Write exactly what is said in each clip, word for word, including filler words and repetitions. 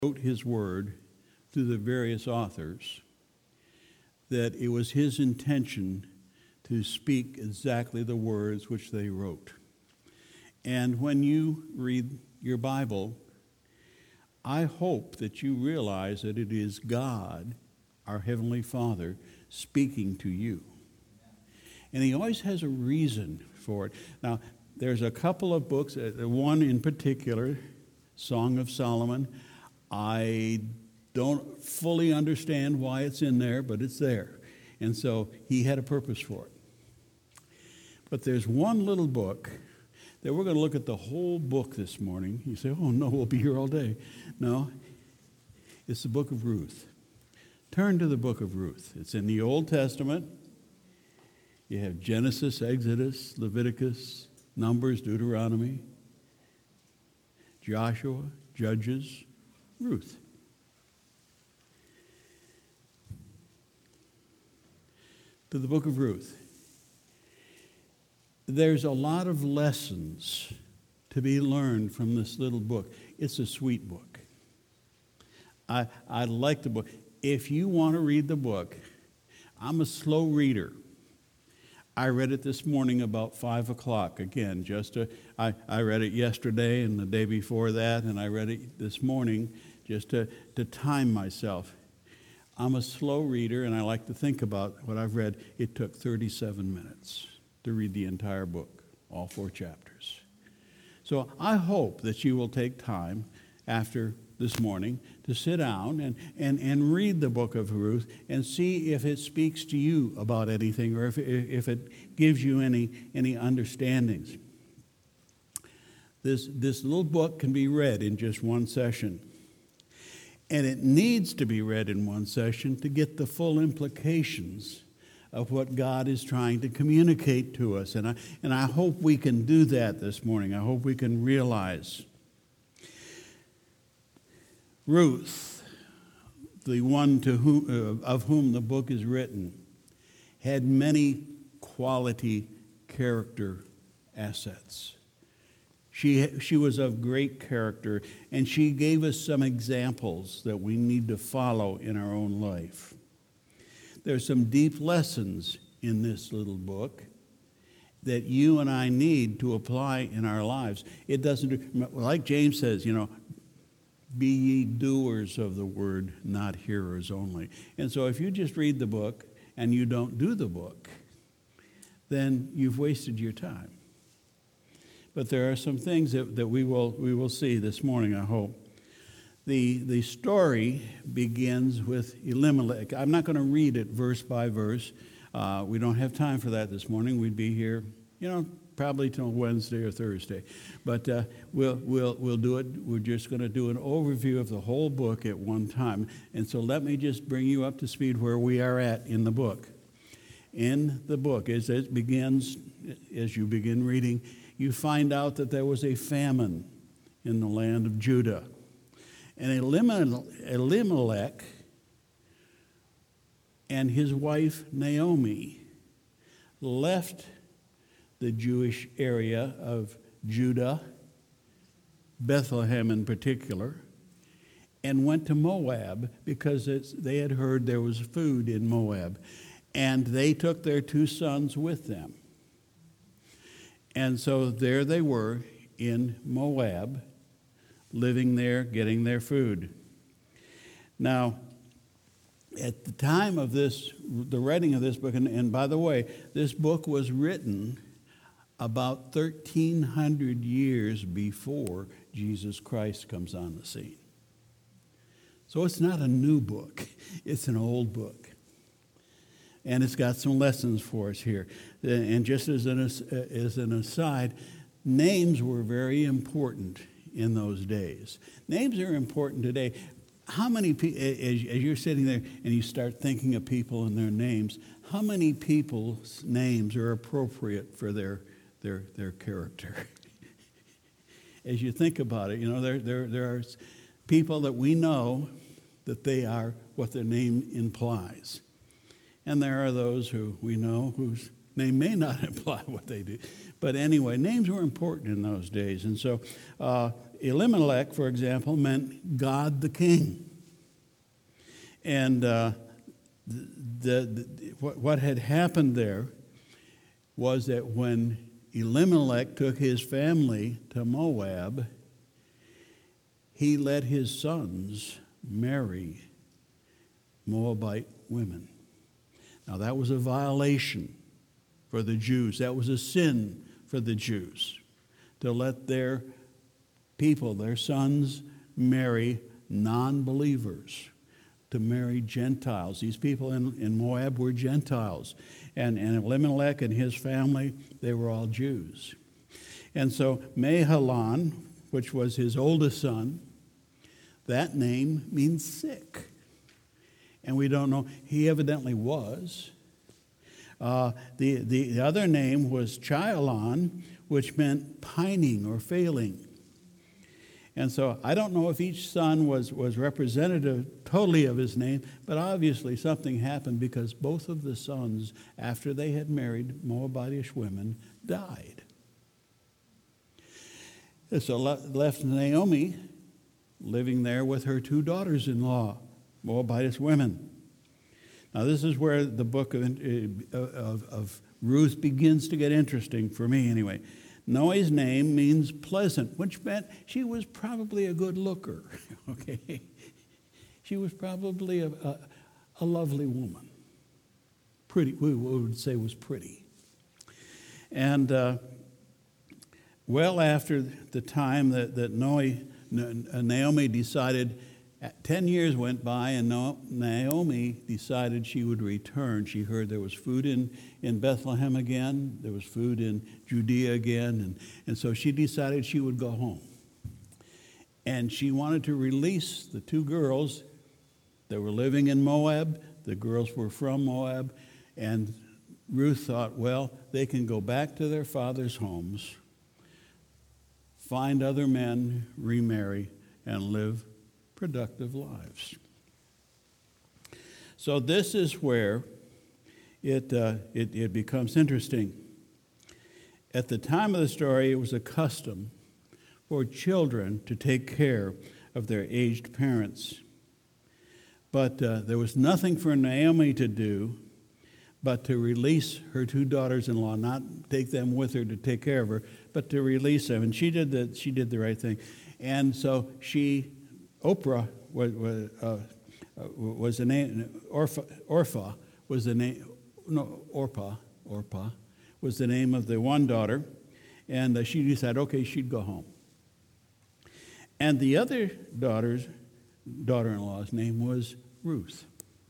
wrote his word through the various authors, that it was his intention to speak exactly the words which they wrote. And when you read your Bible, I hope that you realize that it is God, our Heavenly Father, speaking to you. And he always has a reason for it. Now, there's a couple of books, one in particular, Song of Solomon. I don't fully understand why it's in there, but it's there. And so he had a purpose for it. But there's one little book that we're going to look at the whole book this morning. You say, oh, no, we'll be here all day. No, it's the book of Ruth. Turn to the book of Ruth. It's in the Old Testament. You have Genesis, Exodus, Leviticus, Numbers, Deuteronomy, Joshua, Judges, Ruth. To the book of Ruth. There's a lot of lessons to be learned from this little book. It's a sweet book. I, I like the book. If you want to read the book, I'm a slow reader. I read it this morning about five o'clock. Again, just to, I, I read it yesterday and the day before that, and I read it this morning just to, to time myself. I'm a slow reader, and I like to think about what I've read. It took thirty-seven minutes to read the entire book, all four chapters. So I hope that you will take time after this morning to sit down and, and, and read the book of Ruth and see if it speaks to you about anything or if, if it gives you any, any understandings. This, this little book can be read in just one session. And it needs to be read in one session to get the full implications of what God is trying to communicate to us. And I, and I hope we can do that this morning. I hope we can realize Ruth, the one to whom, uh, of whom the book is written, had many quality character assets. She, she was of great character, and she gave us some examples that we need to follow in our own life. There's some deep lessons in this little book that you and I need to apply in our lives. It doesn't, like James says, you know, be ye doers of the word, not hearers only. And so if you just read the book and you don't do the book, then you've wasted your time. But there are some things that, that we will we will see this morning, I hope. The, the story begins with Elimelech. I'm not going to read it verse by verse. Uh, we don't have time for that this morning. We'd be here, you know, probably till Wednesday or Thursday. But uh, we'll, we'll, we'll do it. We're just going to do an overview of the whole book at one time. And so let me just bring you up to speed where we are at in the book. In the book, as it begins, as you begin reading, you find out that there was a famine in the land of Judah. And Elimelech and his wife Naomi left the Jewish area of Judah, Bethlehem in particular, and went to Moab because it's, they had heard there was food in Moab. And they took their two sons with them. And so there they were in Moab, living there, getting their food. Now, at the time of this, the writing of this book, and, and by the way, this book was written about thirteen hundred years before Jesus Christ comes on the scene. So it's not a new book, it's an old book. And it's got some lessons for us here. And just as an, as an aside, names were very important in those days. Names are important today. How many people, as, as you're sitting there and you start thinking of people and their names, how many people's names are appropriate for their their their character? As you think about it, you know, there there there are people that we know that they are what their name implies. And there are those who we know whose name may not imply what they do. But anyway, names were important in those days. And so uh, Elimelech, for example, meant God the King. And uh, the, the, the, what, what had happened there was that when Elimelech took his family to Moab, he let his sons marry Moabite women. Now, that was a violation for the Jews. That was a sin for the Jews, to let their people, their sons, marry non-believers, to marry Gentiles. These people in, in Moab were Gentiles. And, and Elimelech and his family, they were all Jews. And so Mahalan, which was his oldest son, that name means sick. And we don't know. He evidently was. Uh, the, the, the other name was Chilon, which meant pining or failing. And so I don't know if each son was, was representative totally of his name, but obviously something happened because both of the sons, after they had married Moabitish women, died. And so left Naomi living there with her two daughters-in-law, Moabitish women. Now this is where the book of, of, of Ruth begins to get interesting, for me anyway. Noe's name means pleasant, which meant she was probably a good looker, okay? She was probably a, a, a lovely woman. Pretty, we would say was pretty. And uh, well after the time that, that Noe, Naomi decided, ten years went by and Naomi decided she would return. She heard there was food in, in Bethlehem again. There was food in Judea again. And, and so she decided she would go home. And she wanted to release the two girls that were living in Moab. The girls were from Moab. And Ruth thought, well, they can go back to their father's homes, find other men, remarry, and live productive lives. So this is where it, uh, it, it becomes interesting. At the time of the story, it was a custom for children to take care of their aged parents. But uh, there was nothing for Naomi to do but to release her two daughters-in-law, not take them with her to take care of her, but to release them. And she did the, she did the right thing. And so she, Oprah was, was, uh, was the name, Orpha, Orpha was the name, no, Orpah, Orpah was the name of the one daughter. And uh, she decided, okay, she'd go home. And the other daughter's, daughter-in-law's name was Ruth.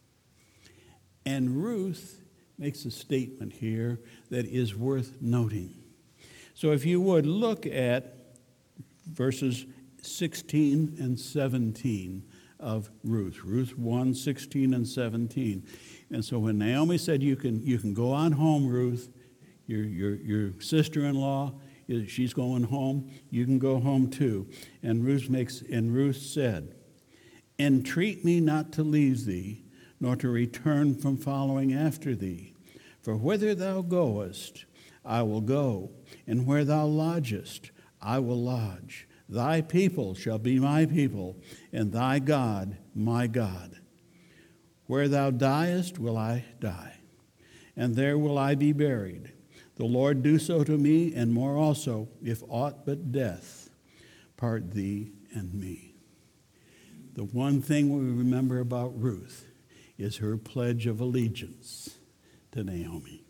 And Ruth makes a statement here that is worth noting. So if you would look at verses sixteen and seventeen of Ruth. Ruth one, sixteen and seventeen. And so when Naomi said, you can you can go on home, Ruth, your, your, your sister-in-law, she's going home, you can go home too. And Ruth makes and Ruth said, entreat me not to leave thee, nor to return from following after thee. For whither thou goest, I will go, and where thou lodgest, I will lodge. Thy people shall be my people, and thy God my God. Where thou diest will I die, and there will I be buried. The Lord do so to me, and more also, if aught but death part thee and me. The one thing we remember about Ruth is her pledge of allegiance to Naomi.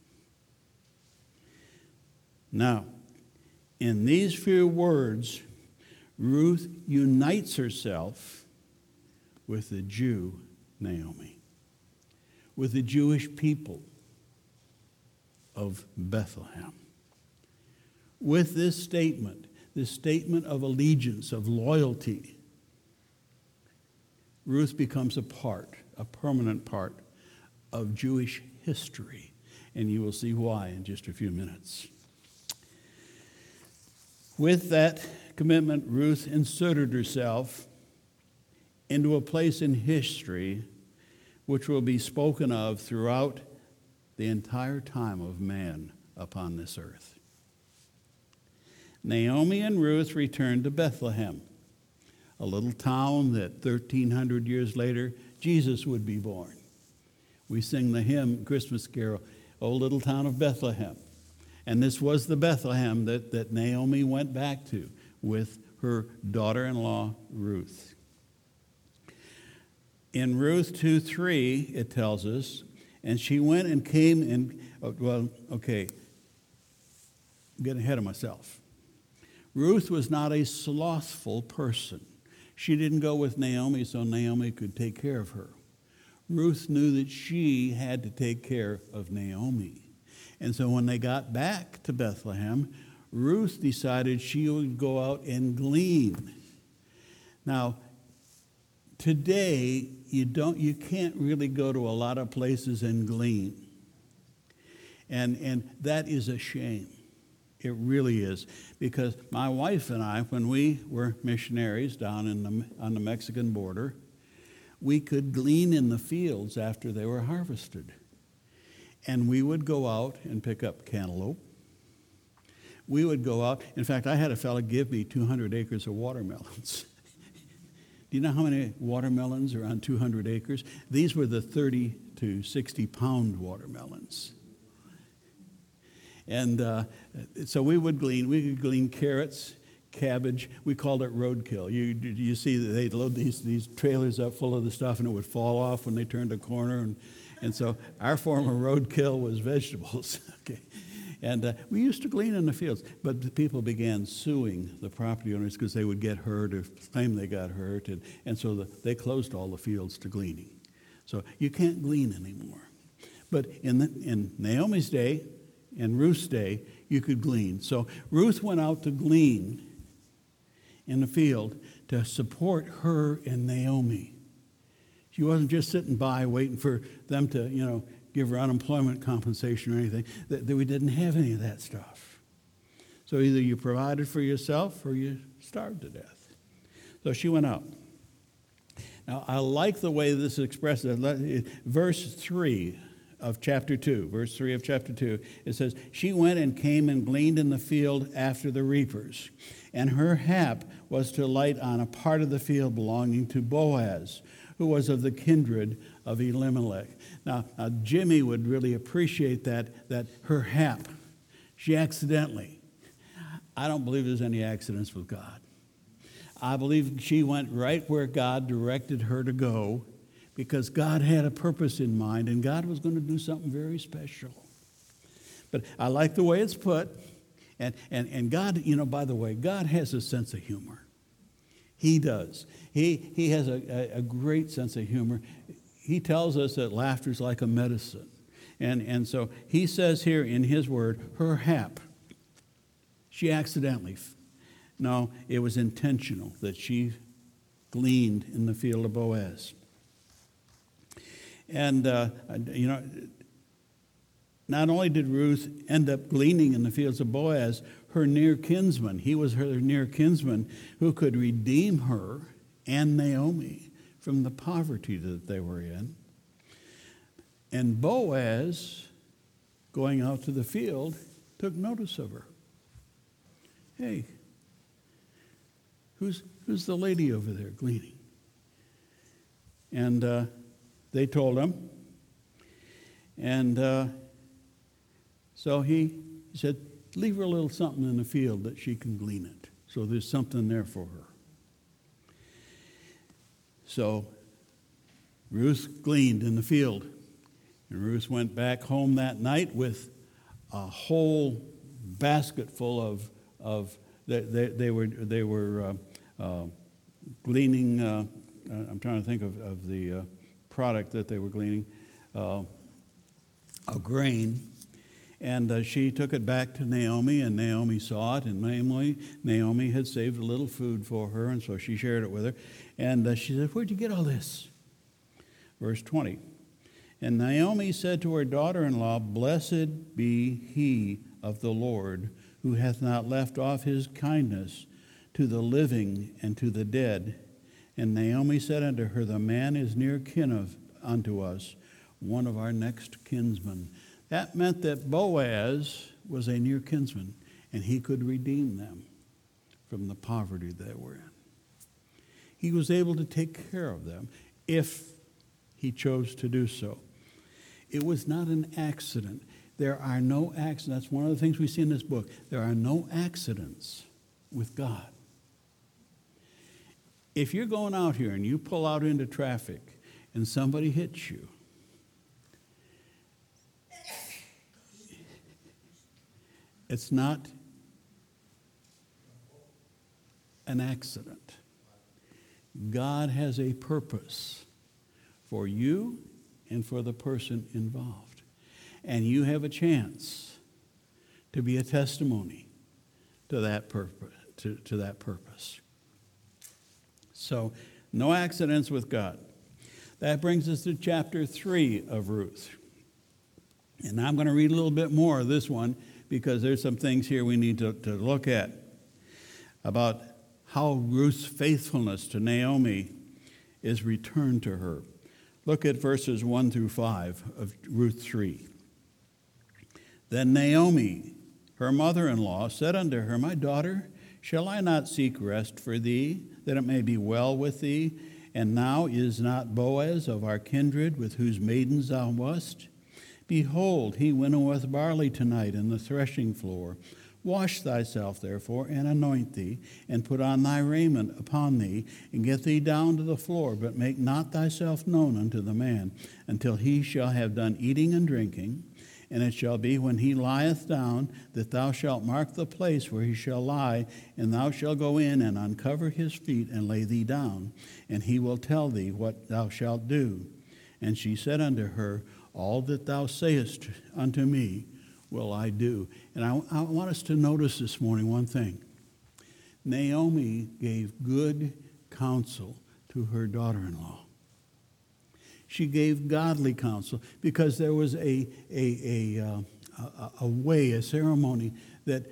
Now, in these few words, Ruth unites herself with the Jew Naomi, with the Jewish people of Bethlehem. With this statement, this statement of allegiance, of loyalty, Ruth becomes a part, a permanent part of Jewish history. And you will see why in just a few minutes. With that commitment, Ruth inserted herself into a place in history which will be spoken of throughout the entire time of man upon this earth. Naomi and Ruth returned to Bethlehem. a little town that thirteen hundred years later, Jesus would be born. We sing the hymn, Christmas carol, O Little Town of Bethlehem. And this was the Bethlehem that, that Naomi went back to with her daughter-in-law, Ruth. In Ruth two three, it tells us, and she went and came and, well, okay, I'm getting ahead of myself. Ruth was not a slothful person. She didn't go with Naomi so Naomi could take care of her. Ruth knew that she had to take care of Naomi. And so when they got back to Bethlehem, Ruth decided she would go out and glean. Now, today, you don't, you can't really go to a lot of places and glean. And, and that is a shame. It really is. Because my wife and I, when we were missionaries down in the, on the Mexican border, we could glean in the fields after they were harvested. And we would go out and pick up cantaloupe. We would go out. In fact, I had a fellow give me two hundred acres of watermelons. Do you know how many watermelons are on two hundred acres? These were the thirty to sixty pound watermelons. And uh, so we would glean. We could glean carrots, cabbage. We called it roadkill. You you see that they'd load these these trailers up full of the stuff, and it would fall off when they turned a corner. And and so our form of roadkill was vegetables. Okay, and uh, we used to glean in the fields, but the people began suing the property owners because they would get hurt or claim they got hurt, and and so the, they closed all the fields to gleaning. So you can't glean anymore. But in the, in Naomi's day, in Ruth's day, you could glean. So Ruth went out to glean in the field to support her and Naomi. She wasn't just sitting by waiting for them to, you know, give her unemployment compensation or anything. That, that we didn't have any of that stuff. So either you provided for yourself or you starved to death. So she went out. Now, I like the way this is expressed. Verse three of chapter two, verse three of chapter two, it says, she went and came and gleaned in the field after the reapers, and her hap was to light on a part of the field belonging to Boaz, who was of the kindred of Elimelech. Now, now Jimmy would really appreciate that, that her hap, she accidentally, I don't believe there's any accidents with God. I believe she went right where God directed her to go, because God had a purpose in mind, and God was going to do something very special. But I like the way it's put. And, and, and God, you know, by the way, God has a sense of humor. He does. He, he has a, a great sense of humor. He tells us that laughter is like a medicine. And, and so he says here in his word, her hap, she accidentally, no, it was intentional that she gleaned in the field of Boaz. And, uh, you know, not only did Ruth end up gleaning in the fields of Boaz, her near kinsman, he was her near kinsman who could redeem her and Naomi from the poverty that they were in. And Boaz, going out to the field, took notice of her. Hey, who's, who's the lady over there gleaning? And uh, they told him. And uh, so he said, leave her a little something in the field that she can glean it. So there's something there for her. So Ruth gleaned in the field. And Ruth went back home that night with a whole basket full of, of they, they, they were, they were uh, uh, gleaning, uh, I'm trying to think of, of the uh, product that they were gleaning, uh, of grain. And uh, she took it back to Naomi, and Naomi saw it, and Naomi, Naomi had saved a little food for her, and so she shared it with her. And uh, she said, where'd you get all this? Verse twenty. And Naomi said to her daughter-in-law, blessed be he of the Lord, who hath not left off his kindness to the living and to the dead. And Naomi said unto her, the man is near kin of, unto us, one of our next kinsmen. That meant that Boaz was a near kinsman, and he could redeem them from the poverty they were in. He was able to take care of them if he chose to do so. It was not an accident. There are no accidents. That's one of the things we see in this book. There are no accidents with God. If you're going out here and you pull out into traffic and somebody hits you, it's not an accident. God has a purpose for you and for the person involved. And you have a chance to be a testimony to that purpose. To, to that purpose. So, no accidents with God. That brings us to chapter three of Ruth. And I'm going to read a little bit more of this one because there's some things here we need to, to look at about how Ruth's faithfulness to Naomi is returned to her. Look at verses one through five of Ruth three. Then Naomi, her mother-in-law, said unto her, My daughter, shall I not seek rest for thee, that it may be well with thee? And now is not Boaz of our kindred, with whose maidens thou wast? Behold, he winnoweth barley tonight in the threshing floor. Wash thyself, therefore, and anoint thee, and put on thy raiment upon thee, and get thee down to the floor, but make not thyself known unto the man, until he shall have done eating and drinking. And it shall be when he lieth down, that thou shalt mark the place where he shall lie, and thou shalt go in and uncover his feet and lay thee down, and he will tell thee what thou shalt do. And she said unto her, All that thou sayest unto me will I do. And I, I want us to notice this morning one thing. Naomi gave good counsel to her daughter-in-law. She gave godly counsel because there was a, a, a, uh, a, a way, a ceremony that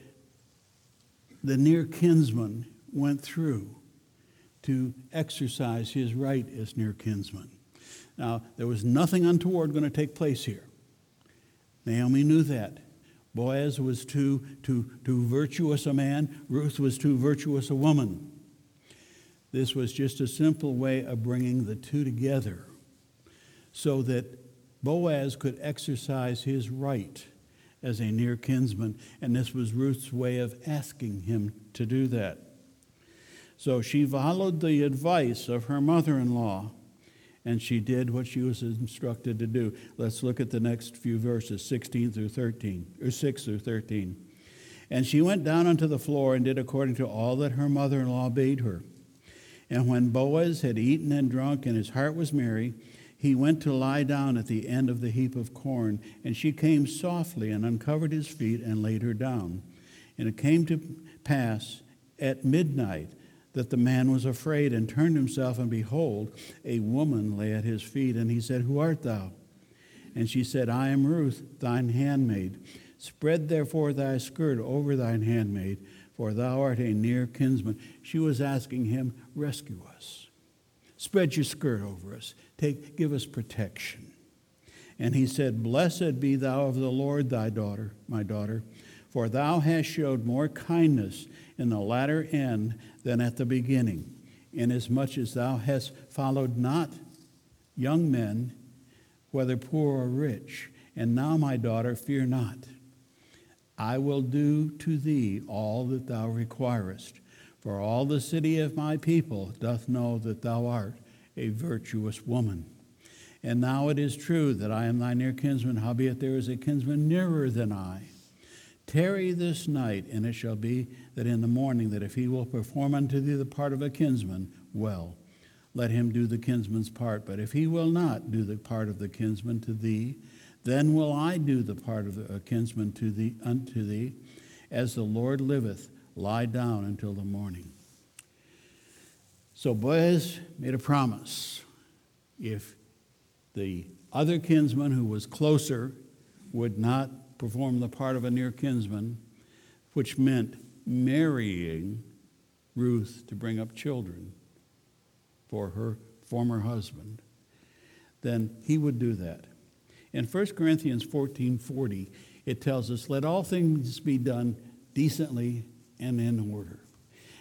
the near kinsman went through to exercise his right as near kinsman. Now, there was nothing untoward going to take place here. Naomi knew that. Boaz was too, too, too virtuous a man. Ruth was too virtuous a woman. This was just a simple way of bringing the two together so that Boaz could exercise his right as a near kinsman, and this was Ruth's way of asking him to do that. So she followed the advice of her mother-in-law, and she did what she was instructed to do. Let's look at the next few verses, sixteen through thirteen, or six through thirteen. And she went down unto the floor and did according to all that her mother-in-law bade her. And when Boaz had eaten and drunk, and his heart was merry, he went to lie down at the end of the heap of corn, and she came softly and uncovered his feet and laid her down. And it came to pass at midnight that the man was afraid and turned himself, and behold, a woman lay at his feet. And he said, Who art thou? And she said, I am Ruth, thine handmaid. Spread therefore thy skirt over thine handmaid, for thou art a near kinsman. She was asking him, rescue us. Spread your skirt over us. Take, give us protection. And he said, Blessed be thou of the Lord, thy daughter, my daughter, for thou hast showed more kindness in the latter end than at the beginning, inasmuch as thou hast followed not young men, whether poor or rich. And now, my daughter, fear not. I will do to thee all that thou requirest. For all the city of my people doth know that thou art a virtuous woman. And now it is true that I am thy near kinsman, howbeit there is a kinsman nearer than I. Tarry this night, and it shall be that in the morning, that if he will perform unto thee the part of a kinsman, well, let him do the kinsman's part. But if he will not do the part of the kinsman to thee, then will I do the part of a kinsman to thee unto thee, as the Lord liveth. Lie down until the morning. So Boaz made a promise. If the other kinsman who was closer would not perform the part of a near kinsman, which meant marrying Ruth to bring up children for her former husband, then he would do that. In First Corinthians fourteen forty, it tells us, let all things be done decently and in order.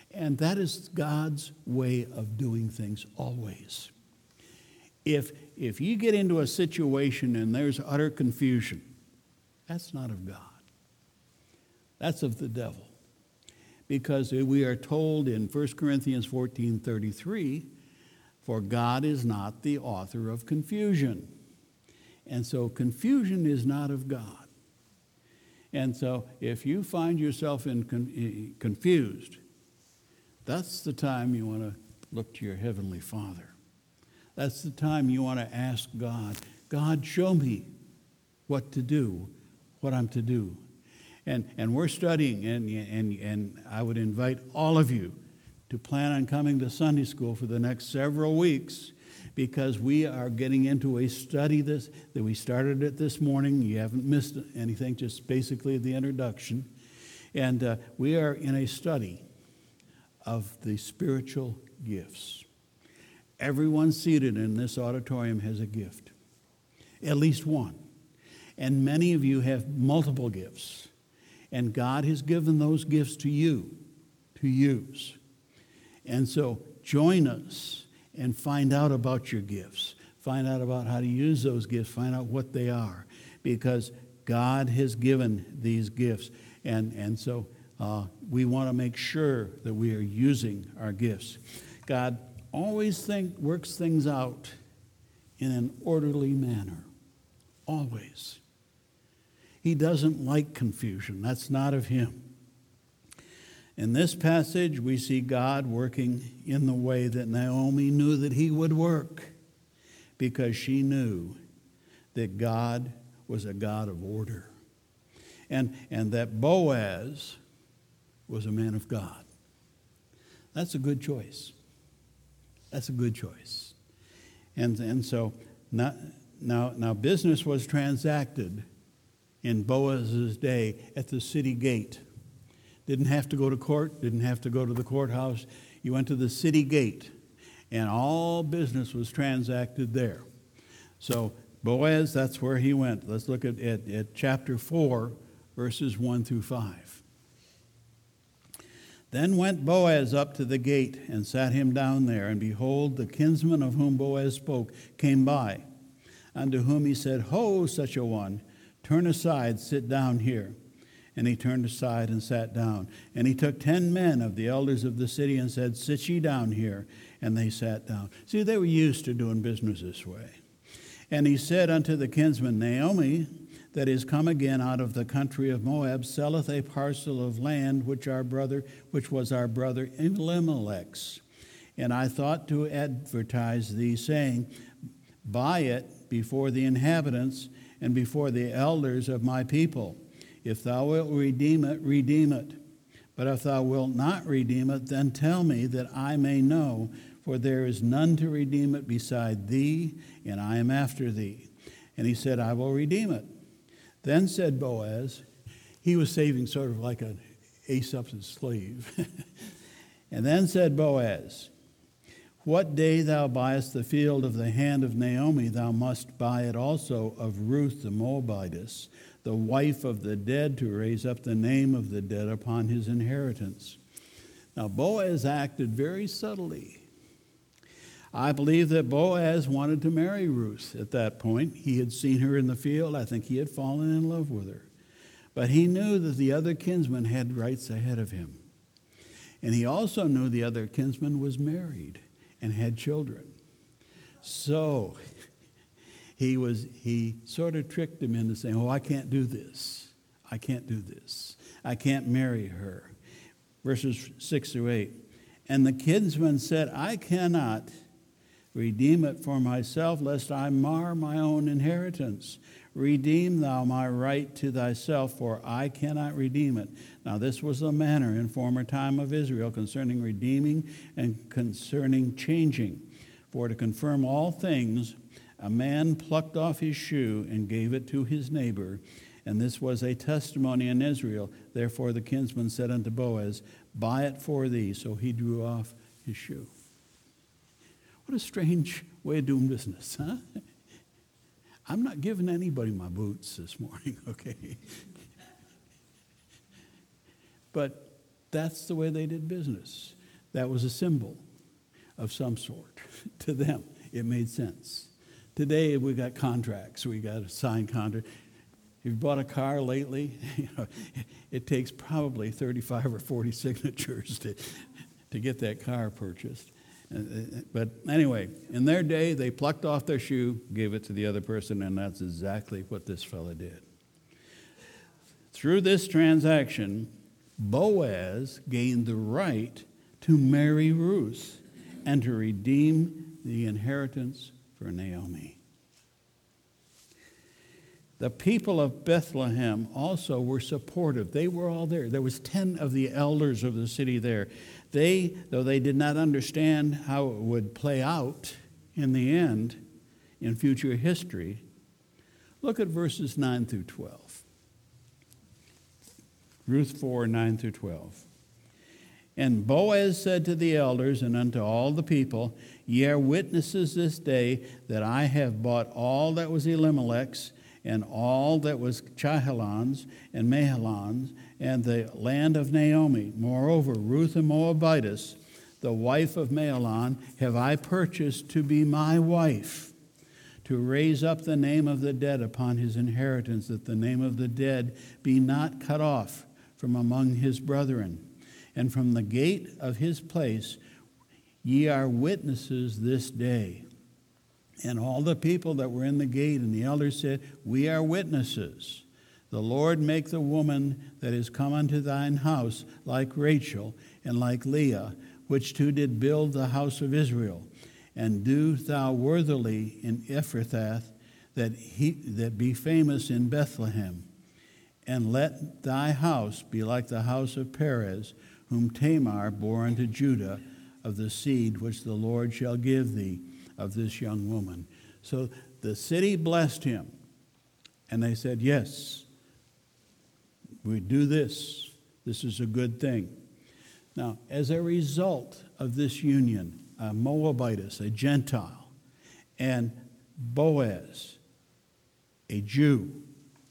And that is God's way of doing things always. If, if you get into a situation and there's utter confusion, that's not of God. That's of the devil. Because we are told in First Corinthians fourteen thirty-three, for God is not the author of confusion. And so confusion is not of God. And so if you find yourself in con- confused, that's the time you want to look to your Heavenly Father. That's the time you want to ask God, God, show me what to do, what I'm to do. And, and we're studying, and, and, and I would invite all of you to plan on coming to Sunday school for the next several weeks, because we are getting into a study this that we started it this morning. You haven't missed anything, just basically the introduction. And uh, we are in a study of the spiritual gifts. Everyone seated in this auditorium has a gift, at least one. And many of you have multiple gifts. And God has given those gifts to you to use. And so join us and find out about your gifts. Find out about how to use those gifts. Find out what they are. Because God has given these gifts. And, and so uh, we want to make sure that we are using our gifts. God always think, works things out in an orderly manner. Always. He doesn't like confusion. That's not of him. In this passage, we see God working in the way that Naomi knew that he would work, because she knew that God was a God of order, and, and that Boaz was a man of God. That's a good choice. That's a good choice. And, and so now, now, now business was transacted in Boaz's day at the city gate. Didn't have to go to court, didn't have to go to the courthouse. You went to the city gate, and all business was transacted there. So Boaz, that's where he went. Let's look at, at, at chapter four, verses one through five. Then went Boaz up to the gate and sat him down there, and behold, the kinsman of whom Boaz spoke came by, unto whom he said, Ho, such a one, turn aside, sit down here. And he turned aside and sat down. And he took ten men of the elders of the city and said, Sit ye down here. And they sat down. See, they were used to doing business this way. And he said unto the kinsman, Naomi, that is come again out of the country of Moab, selleth a parcel of land which our brother, which was our brother Elimelech's. And I thought to advertise thee, saying, Buy it before the inhabitants and before the elders of my people. If thou wilt redeem it, redeem it. But if thou wilt not redeem it, then tell me, that I may know, for there is none to redeem it beside thee, and I am after thee. And he said, I will redeem it. Then said Boaz, he was saving sort of like an Aesop's slave. And then said Boaz, What day thou buyest the field of the hand of Naomi, thou must buy it also of Ruth the Moabitess, the wife of the dead, to raise up the name of the dead upon his inheritance. Now, Boaz acted very subtly. I believe that Boaz wanted to marry Ruth at that point. He had seen her in the field. I think he had fallen in love with her. But he knew that the other kinsman had rights ahead of him. And he also knew the other kinsman was married and had children. So he was he sort of tricked him into saying, oh, I can't do this. I can't do this. I can't marry her. Verses six through eight. And the kinsman said, I cannot redeem it for myself, lest I mar my own inheritance. Redeem thou my right to thyself, for I cannot redeem it. Now this was the manner in former time of Israel concerning redeeming and concerning changing. For to confirm all things, a man plucked off his shoe and gave it to his neighbor. And this was a testimony in Israel. Therefore the kinsman said unto Boaz, Buy it for thee. So he drew off his shoe. What a strange way of doing business, huh? I'm not giving anybody my boots this morning, okay? But that's the way they did business. that was a symbol of some sort. To them, it made sense. Today, we got contracts. We got a signed contract. If you bought a car lately, you know, it takes probably thirty-five or forty signatures to, to get that car purchased. But anyway, in their day, they plucked off their shoe, gave it to the other person, and that's exactly what this fella did. Through this transaction, Boaz gained the right to marry Ruth and to redeem the inheritance for Naomi. The people of Bethlehem also were supportive. They were all there. There was ten of the elders of the city there. They, though they did not understand how it would play out in the end, in future history, look at verses nine through twelve. Ruth four, nine through twelve. And Boaz said to the elders and unto all the people, Ye are witnesses this day that I have bought all that was Elimelech's, and all that was Chilon's and Mahlon's, and the land of Naomi. Moreover, Ruth the Moabitess, the wife of Mahlon, have I purchased to be my wife, to raise up the name of the dead upon his inheritance, that the name of the dead be not cut off from among his brethren. And from the gate of his place ye are witnesses this day. And all the people that were in the gate and the elders said, We are witnesses. The Lord make the woman that is come unto thine house like Rachel and like Leah, which two did build the house of Israel. And do thou worthily in Ephrathah, that he that be famous in Bethlehem. And let thy house be like the house of Perez, whom Tamar bore unto Judah, of the seed which the Lord shall give thee of this young woman. So the city blessed him, and they said, yes, we do this. This is a good thing. Now, as a result of this union, a Moabitess, a Gentile, and Boaz, a Jew,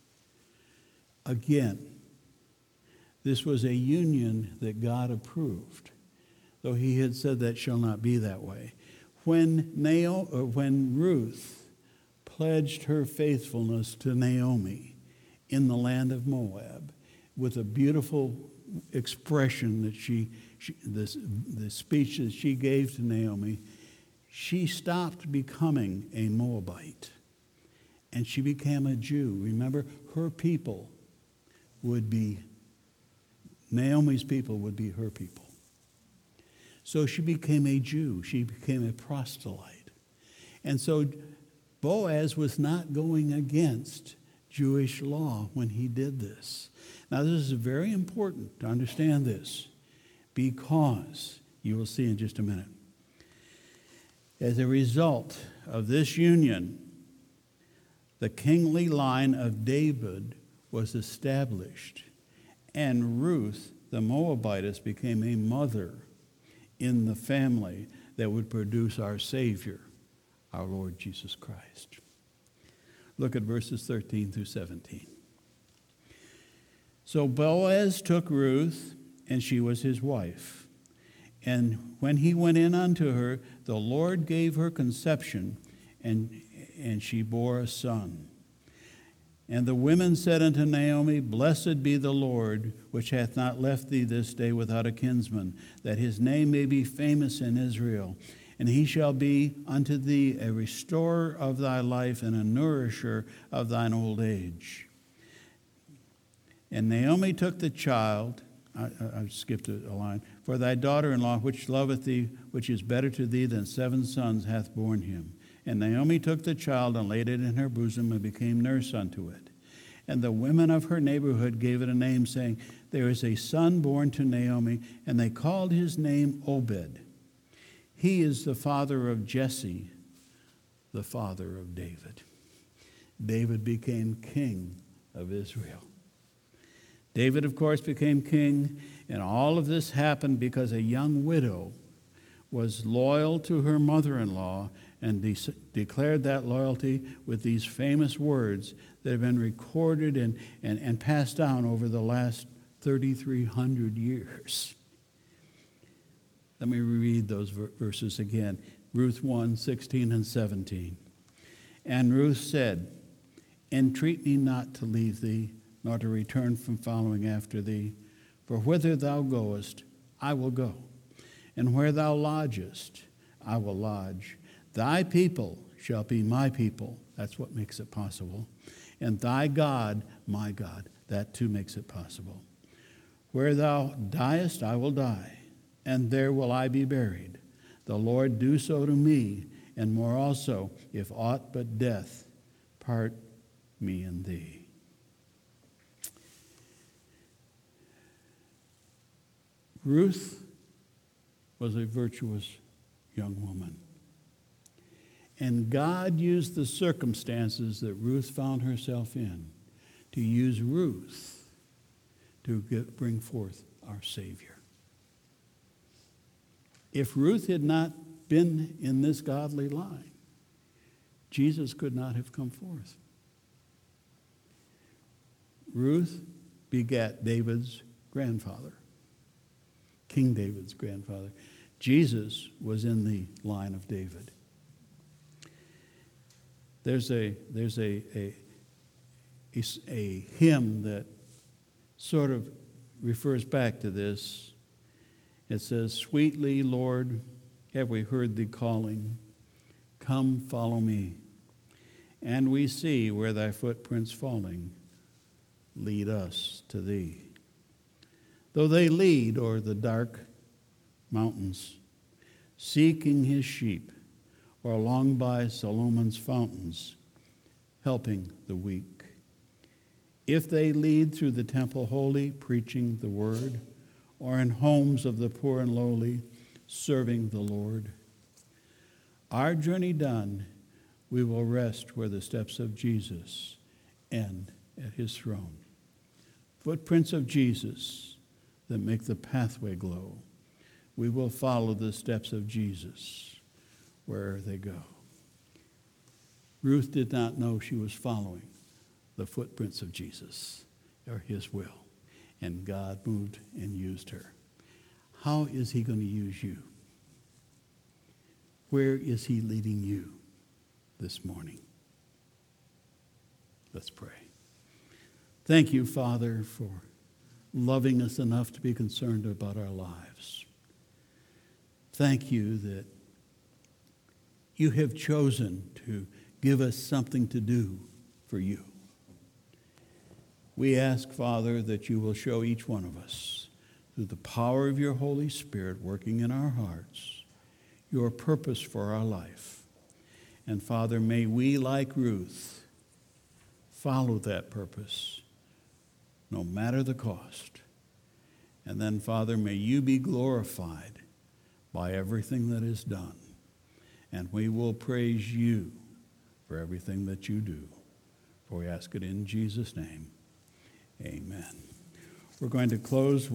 again, this was a union that God approved, though he had said that shall not be that way. When, Naomi, or when Ruth pledged her faithfulness to Naomi in the land of Moab with a beautiful expression that she, she this, the speech that she gave to Naomi, she stopped becoming a Moabite and she became a Jew. Remember, her people would be, Naomi's people would be her people. So she became a Jew. She became a proselyte. And so Boaz was not going against Jewish law when he did this. Now, this is very important to understand this, because you will see in just a minute. As a result of this union, the kingly line of David was established, and Ruth, the Moabitess, became a mother in the family that would produce our Savior, our Lord Jesus Christ. Look at verses thirteen through seventeen. So Boaz took Ruth, and she was his wife. And when he went in unto her, the Lord gave her conception, and, and she bore a son. And the women said unto Naomi, Blessed be the Lord, which hath not left thee this day without a kinsman, that his name may be famous in Israel. And he shall be unto thee a restorer of thy life and a nourisher of thine old age. And Naomi took the child, I, I, I skipped a line, for thy daughter-in-law, which loveth thee, which is better to thee than seven sons, hath borne him. And Naomi took the child and laid it in her bosom and became nurse unto it. And the women of her neighborhood gave it a name, saying, There is a son born to Naomi, and they called his name Obed. He is the father of Jesse, the father of David. David became king of Israel. David, of course, became king, and all of this happened because a young widow was loyal to her mother-in-law and de- declared that loyalty with these famous words that have been recorded and, and, and passed down over the last thirty-three hundred years. Let me reread those verses again. Ruth one, sixteen and seventeen. And Ruth said, entreat me not to leave thee, nor to return from following after thee. For whither thou goest, I will go, and where thou lodgest, I will lodge. Thy people shall be my people. That's what makes it possible. And thy God, my God. That too makes it possible. Where thou diest, I will die, and there will I be buried. The Lord do so to me, and more also, if aught but death part me and thee. Ruth was a virtuous young woman. And God used the circumstances that Ruth found herself in to use Ruth to get, bring forth our Savior. If Ruth had not been in this godly line, Jesus could not have come forth. Ruth begat David's grandfather, King David's grandfather. Jesus was in the line of David. There's a there's a a, a, a hymn that sort of refers back to this. It says, sweetly, Lord, have we heard thee calling, come follow me. And we see where thy footprints falling lead us to thee. Though they lead o'er the dark mountains, seeking his sheep, or along by Solomon's fountains, helping the weak. If they lead through the temple holy, preaching the word, or in homes of the poor and lowly, serving the Lord. Our journey done, we will rest where the steps of Jesus end at his throne. Footprints of Jesus that make the pathway glow. We will follow the steps of Jesus wherever they go. Ruth did not know she was following the footprints of Jesus or his will. And God moved and used her. How is he going to use you? Where is he leading you this morning? Let's pray. Thank you, Father, for loving us enough to be concerned about our lives. Thank you that you have chosen to give us something to do for you. We ask, Father, that you will show each one of us, through the power of your Holy Spirit working in our hearts, your purpose for our life. And, Father, may we, like Ruth, follow that purpose, no matter the cost. And then, Father, may you be glorified by everything that is done. And we will praise you for everything that you do. For we ask it in Jesus' name. Amen. We're going to close with